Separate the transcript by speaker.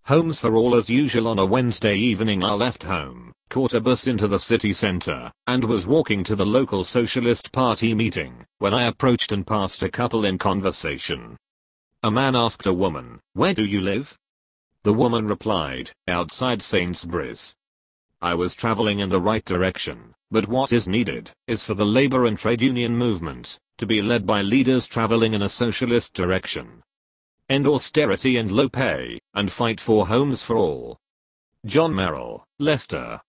Speaker 1: Homes for all as usual. On a Wednesday evening I left home, caught a bus into the city center, and was walking to the local Socialist Party meeting, when I approached and passed a couple in conversation. A man asked a woman, "Where do you live?" The woman replied, "Outside Sainsbury's." I was traveling in the right direction, but what is needed is for the labor and trade union movement to be led by leaders traveling in a socialist direction. End austerity and low pay, and fight for homes for all. John Merrill, Leicester.